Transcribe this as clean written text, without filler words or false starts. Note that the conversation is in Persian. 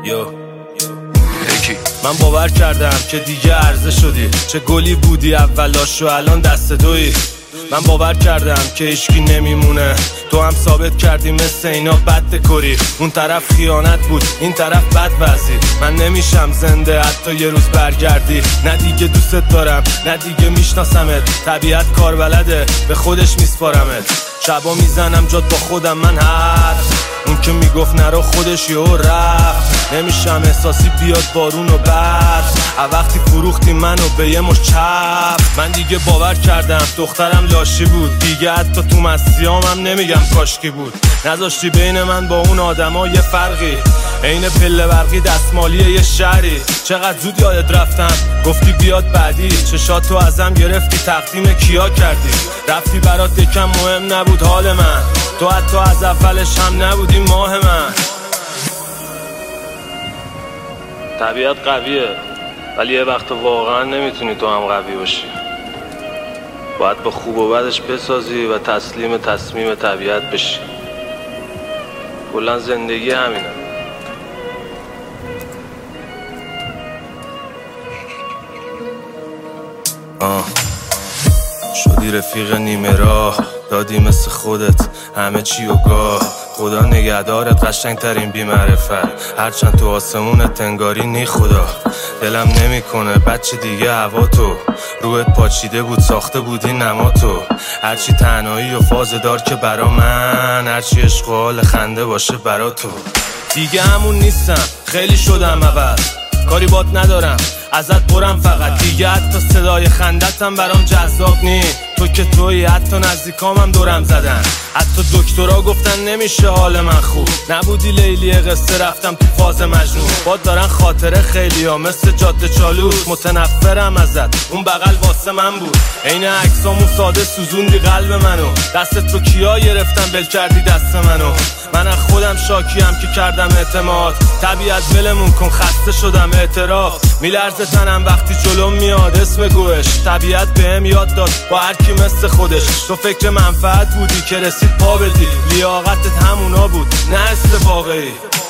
من باور کردم که دیگه عرضه شدی، چه گلی بودی اولاش و الان دست دوی. من باور کردم که هیچکی نمیمونه، تو هم ثابت کردی مثل اینا بد دکوری. اون طرف خیانت بود، این طرف بد وضعی. من نمیشم زنده حتی یه روز برگردی. نه دیگه دوست دارم، نه دیگه میشناسمت. طبیعت کار بلده، به خودش میسپارمت. شبا میزنم جات با خودم من حرف، اون که میگفت نرو خودش یهو رفت. نمیشم احساسی بیاد بارون و برف، وقتی فروختی منو به یه مش چپ. من دیگه باور کردم دخترم لاشی بود، دیگه حتی تو مسیامم نمیگم کاشکی بود. نذاشتی بین من با اون آدما یه فرقی، عین پله برقی دستمالی یه شهری. چقدر زود یادت رفتم، گفتی بیاد بعدی. چشاتو ازم گرفتی، تقدیم کیا کردی. رفتی برات یکم مهم نبود حال من، تو حتی از اولش هم نبودی ماه من. طبیعت قویه، ولی یه وقت واقعا نمیتونی تو هم قوی باشی. باید با خوب و بدش بسازی و تسلیم تصمیم طبیعت بشی. کلا زندگی همینه. شدی رفیق نیمه راه، دادی مثل خودت همه چی و گاه. خدا نگهدارت قشنگ ترین بی معرفت، هرچند تو آسمونت تنگاری نی خدا. دلم نمیکنه بچه دیگه هوا تو، روحت پاچیده بود ساخته بودی نما تو. هرچی تنهایی و فازدار که برا من، هرچی عشق و حال خنده باشه برا تو. دیگه همون نیستم، خیلی شدم عوض، کاری بات ندارم ازت برم فقط. دیگه حتی صدای خندتم برام جذاب نی، تو که تویی. حتی نزدیکامم دورم زدن، حتی دکترها گفتن نمیشه حال من خوب. نبودی لیلی قصه، رفتم تو فاز مجنون. باد دارن خاطره خیلی ها مثل جاده چالوس. متنفرم ازت، اون بغل واسه من بود. عین عکسامون ساده سوزوندی قلب منو. دستت رو کیا گرفتم بل کردی دست منو. من از خودم شاکیم که کردم اعتماد. طبیعت ولمون کن، خسته شدم اعتراف. میلرزه تنم وقتی جلوم میاد اسم گوش. طبیعت بهم یاد داد با هر کی مثل خودش. تو فکر منفعت بودی که رسید پا بدی، لیاقتت همونا بود نه حس واقعی.